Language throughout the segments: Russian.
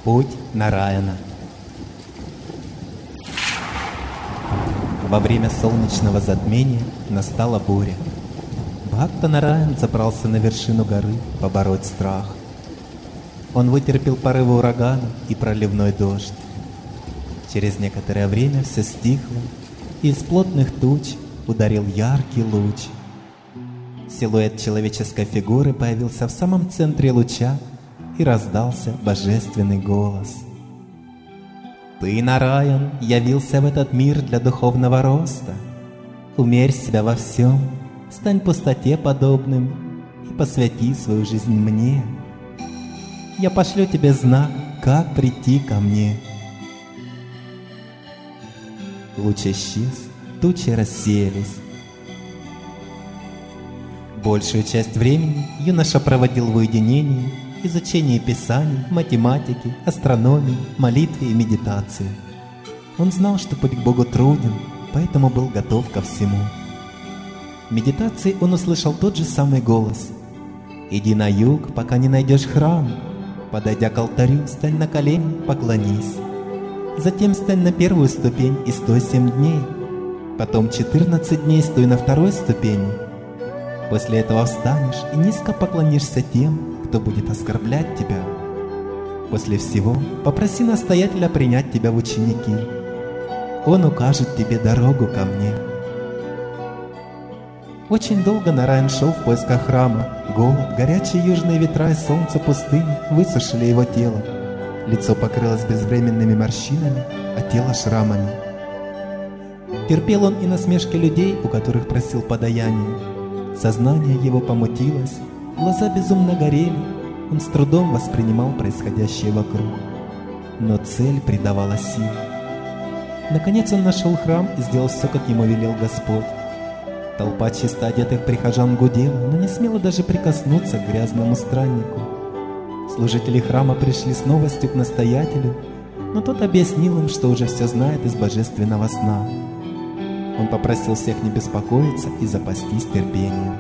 Путь Нараяна. Во время солнечного затмения настала буря. Бхакта Нараян забрался на вершину горы побороть страх. Он вытерпел порывы урагана и проливной дождь. Через некоторое время все стихло, и из плотных туч ударил яркий луч. Силуэт человеческой фигуры появился в самом центре луча, и раздался божественный голос. «Ты, Нараян, явился в этот мир для духовного роста. Умерь себя во всем, стань пустоте подобным и посвяти свою жизнь мне. Я пошлю тебе знак, как прийти ко мне». Луч исчез, тучи рассеялись. Большую часть времени юноша проводил в уединении, изучении писаний, математики, астрономии, молитве и медитации. Он знал, что путь к Богу труден, поэтому был готов ко всему. В медитации он услышал тот же самый голос: «Иди на юг, пока не найдешь храм. Подойдя к алтарю, стань на колени, поклонись. Затем стань на первую ступень и стой 7 дней. Потом 14 дней стой на второй ступени. После этого встанешь и низко поклонишься тем, кто будет оскорблять тебя. После всего попроси настоятеля принять тебя в ученики. Он укажет тебе дорогу ко мне». Очень долго Нараян шел в поисках храма. Голод, горячие южные ветра и солнце пустыни высушили его тело. Лицо покрылось безвременными морщинами, а тело шрамами. Терпел он и насмешки людей, у которых просил подаяния. Сознание его помутилось, глаза безумно горели, он с трудом воспринимал происходящее вокруг. Но цель придавала сил. Наконец он нашел храм и сделал все, как ему велел Господь. Толпа чисто одетых прихожан гудела, но не смела даже прикоснуться к грязному страннику. Служители храма пришли с новостью к настоятелю, но тот объяснил им, что уже все знает из божественного сна. Он попросил всех не беспокоиться и запастись терпением.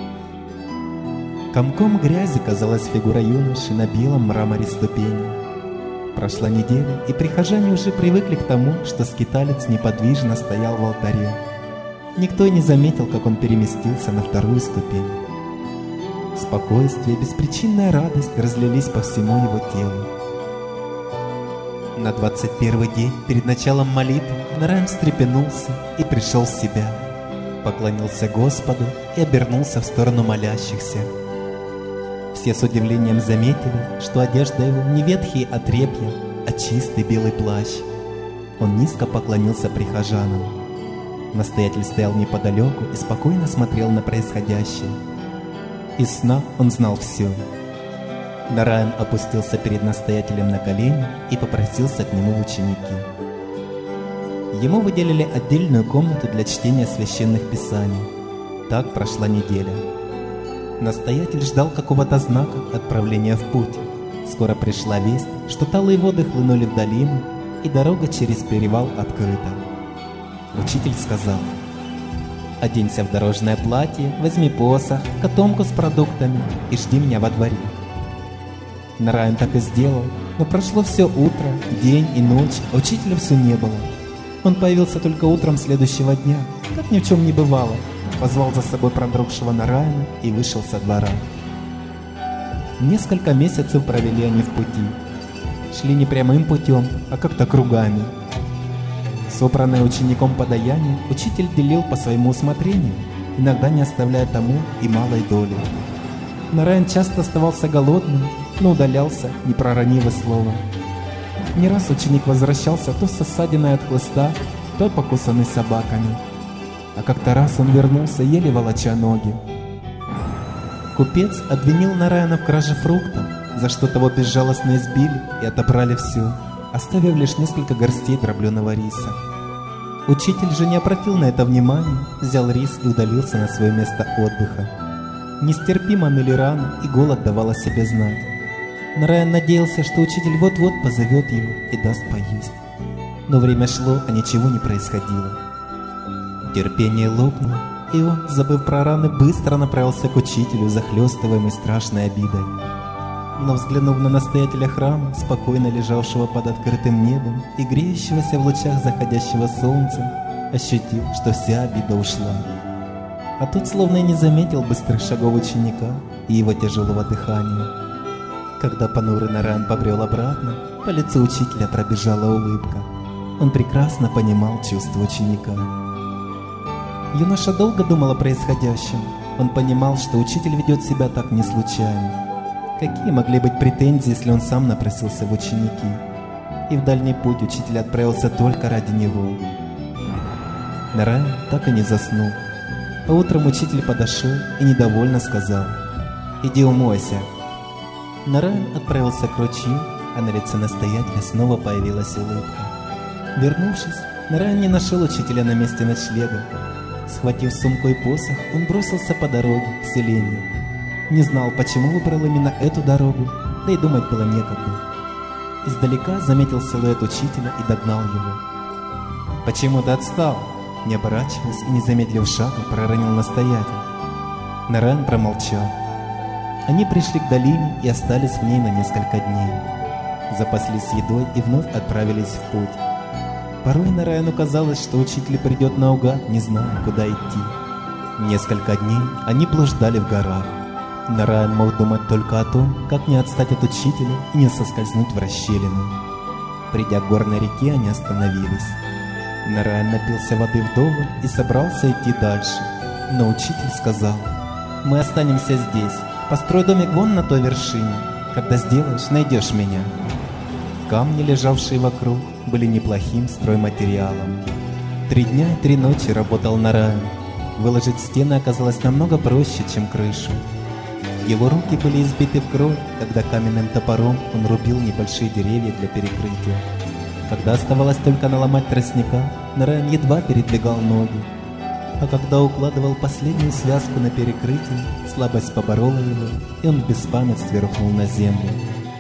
Комком грязи казалась фигура юноши на белом мраморе ступени. Прошла неделя, и прихожане уже привыкли к тому, что скиталец неподвижно стоял в алтаре. Никто и не заметил, как он переместился на вторую ступень. Спокойствие и беспричинная радость разлились по всему его телу. На 21-й день, перед началом молитвы, Нараян встрепенулся и пришел в себя, поклонился Господу и обернулся в сторону молящихся. Все с удивлением заметили, что одежда его не ветхие отрепья, а чистый белый плащ. Он низко поклонился прихожанам. Настоятель стоял неподалеку и спокойно смотрел на происходящее. Из сна он знал все. Нараян опустился перед настоятелем на колени и попросился к нему в ученики. Ему выделили отдельную комнату для чтения священных писаний. Так прошла неделя. Настоятель ждал какого-то знака отправления в путь. Скоро пришла весть, что талые воды хлынули в долину, и дорога через перевал открыта. Учитель сказал: «Оденься в дорожное платье, возьми посох, котомку с продуктами и жди меня во дворе». Нараян так и сделал, но прошло все утро, день и ночь, а учителя все не было. Он появился только утром следующего дня, как ни в чем не бывало, позвал за собой продрогшего Нараяна и вышел со двора. Несколько месяцев провели они в пути. Шли не прямым путем, а как-то кругами. Собранное учеником подаяние учитель делил по своему усмотрению, иногда не оставляя тому и малой доли. Нараян часто оставался голодным, но удалялся, не проронив и слова. Не раз ученик возвращался то с ссадиной от хлыста, то покусанный собаками. А как-то раз он вернулся, еле волоча ноги. Купец обвинил Нараяна в краже фруктов, за что того безжалостно избили и отобрали все, оставив лишь несколько горстей дробленого риса. Учитель же не обратил на это внимания, взял рис и удалился на свое место отдыха. Нестерпимо ныли раны, и голод давал о себе знать. Нараян надеялся, что учитель вот-вот позовет его и даст поесть. Но время шло, а ничего не происходило. Терпение лопнуло, и он, забыв про раны, быстро направился к учителю, захлестываемый страшной обидой. Но взглянув на настоятеля храма, спокойно лежавшего под открытым небом и греющегося в лучах заходящего солнца, ощутил, что вся обида ушла. А тот словно и не заметил быстрых шагов ученика и его тяжелого дыхания. Когда понурый Нараян побрел обратно, по лицу учителя пробежала улыбка. Он прекрасно понимал чувства ученика. Юноша долго думал о происходящем. Он понимал, что учитель ведет себя так не случайно. Какие могли быть претензии, если он сам напросился в ученики? И в дальний путь учитель отправился только ради него. Нараян так и не заснул. А утром учитель подошел и недовольно сказал: «Иди умойся». Нараян отправился к ручью, а на лице настоятеля снова появилась улыбка. Вернувшись, Нараян не нашел учителя на месте ночлега. Схватив сумку и посох, он бросился по дороге к селению. Не знал, почему выбрал именно эту дорогу, да и думать было некогда. Издалека заметил силуэт учителя и догнал его. «Почему ты отстал?» Не оборачиваясь и не замедлив шага, проронил настоятель. Нараян промолчал. Они пришли к долине и остались в ней на несколько дней. Запаслись едой и вновь отправились в путь. Порой Нараяну казалось, что учитель придет наугад, не зная, куда идти. Несколько дней они блуждали в горах. Нараян мог думать только о том, как не отстать от учителя и не соскользнуть в расщелину. Придя к горной реке, они остановились. Нараян напился воды вдоволь и собрался идти дальше. Но учитель сказал: «Мы останемся здесь. Построй домик вон на той вершине. Когда сделаешь, найдешь меня». Камни, лежавшие вокруг, были неплохим стройматериалом. 3 дня и 3 ночи работал Нараян. Выложить стены оказалось намного проще, чем крышу. Его руки были избиты в кровь, когда каменным топором он рубил небольшие деревья для перекрытия. Когда оставалось только наломать тростника, Нараян едва передвигал ноги. А когда укладывал последнюю связку на перекрытие, слабость поборола его, и он в беспамятстве рухнул на землю.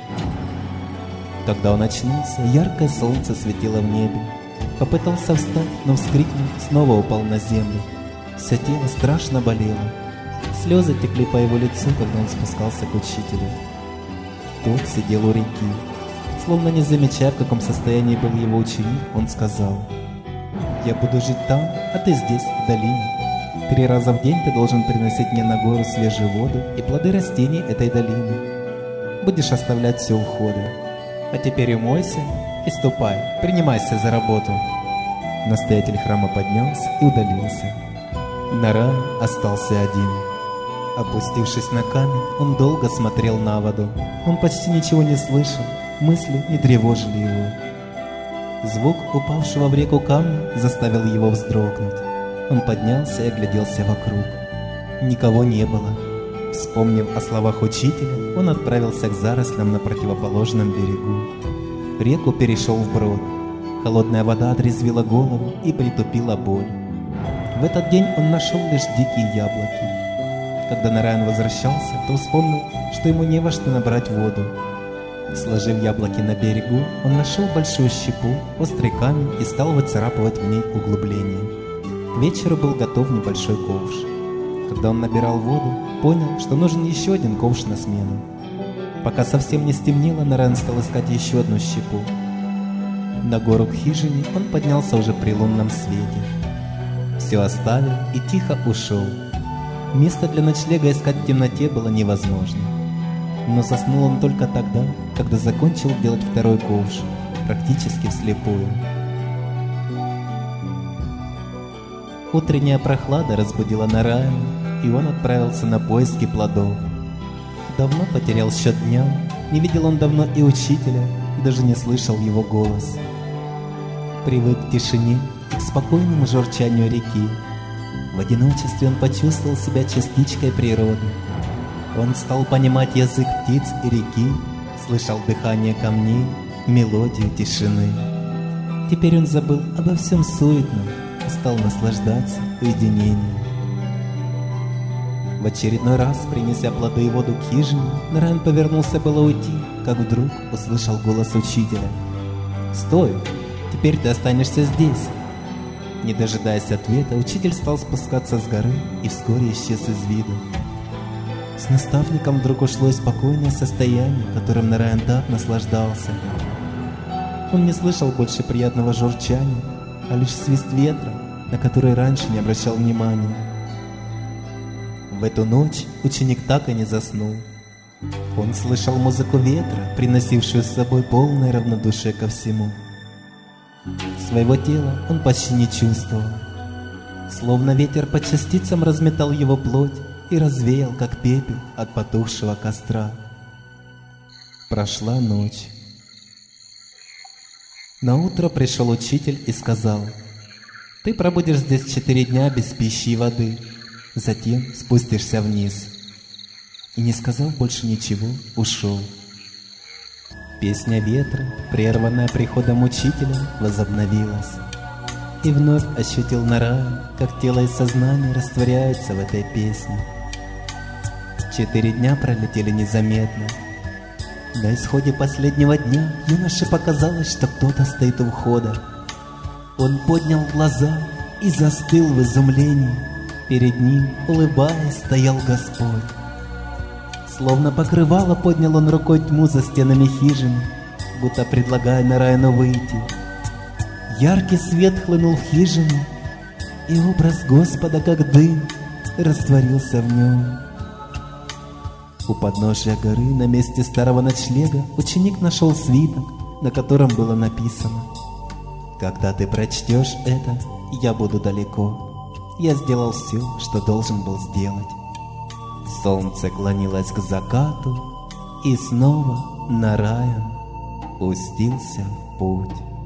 Когда он очнулся, яркое солнце светило в небе. Попытался встать, но, вскрикнув, снова упал на землю. Все тело страшно болело. Слезы текли по его лицу, когда он спускался к учителю. Тот сидел у реки. Словно не замечая, в каком состоянии был его ученик, он сказал: «Я буду жить там, а ты здесь, в долине. 3 раза в день ты должен приносить мне на гору свежую воду и плоды растений этой долины. Будешь оставлять все у входа. А теперь умойся и ступай, принимайся за работу». Настоятель храма поднялся и удалился. Нараян остался один. Опустившись на камень, он долго смотрел на воду. Он почти ничего не слышал, мысли не тревожили его. Звук упавшего в реку камня заставил его вздрогнуть. Он поднялся и огляделся вокруг. Никого не было. Вспомнив о словах учителя, он отправился к зарослям на противоположном берегу. Реку перешел вброд. Холодная вода отрезвила голову и притупила боль. В этот день он нашел лишь дикие яблоки. Когда Нараян возвращался, то вспомнил, что ему не во что набрать воду. Сложив яблоки на берегу, он нашел большую щепу, острый камень и стал выцарапывать в ней углубление. К вечеру был готов небольшой ковш. Когда он набирал воду, понял, что нужен еще один ковш на смену. Пока совсем не стемнело, Нараян стал искать еще одну щепу. На гору к хижине он поднялся уже при лунном свете. Все оставил и тихо ушел. Место для ночлега искать в темноте было невозможно. Но заснул он только тогда, когда закончил делать второй ковш, практически вслепую. Утренняя прохлада разбудила Нараяна, и он отправился на поиски плодов. Давно потерял счет дням, не видел он давно и учителя, и даже не слышал его голос. Привык к тишине и к спокойному журчанию реки. В одиночестве он почувствовал себя частичкой природы. Он стал понимать язык птиц и реки, слышал дыхание камней, мелодию тишины. Теперь он забыл обо всем суетном и стал наслаждаться уединением. В очередной раз, принеся плоды и воду к хижине, Нараян повернулся было уйти, как вдруг услышал голос учителя. «Стой! Теперь ты останешься здесь!» Не дожидаясь ответа, учитель стал спускаться с горы и вскоре исчез из виду. С наставником вдруг ушло и спокойное состояние, которым Нараян так наслаждался. Он не слышал больше приятного журчания, а лишь свист ветра, на который раньше не обращал внимания. В эту ночь ученик так и не заснул. Он слышал музыку ветра, приносившую с собой полное равнодушие ко всему. Своего тела он почти не чувствовал. Словно ветер по частицам разметал его плоть и развеял, как пепел от потухшего костра. Прошла ночь. Наутро пришел учитель и сказал: «Ты пробудешь здесь 4 дня без пищи и воды, затем спустишься вниз». И, не сказав больше ничего, ушел. Песня ветра, прерванная приходом учителя, возобновилась. И вновь ощутил Нараян, как тело и сознание растворяются в этой песне. 4 дня пролетели незаметно. На исходе последнего дня юноше показалось, что кто-то стоит у входа. Он поднял глаза и застыл в изумлении. Перед ним, улыбаясь, стоял Господь. Словно покрывало поднял он рукой тьму за стенами хижины, будто предлагая Нараяну выйти. Яркий свет хлынул в хижину, и образ Господа, как дым, растворился в нем. У подножия горы, на месте старого ночлега, ученик нашел свиток, на котором было написано: «Когда ты прочтешь это, я буду далеко. Я сделал все, что должен был сделать». Солнце клонилось к закату, и снова Нараян пустился в путь.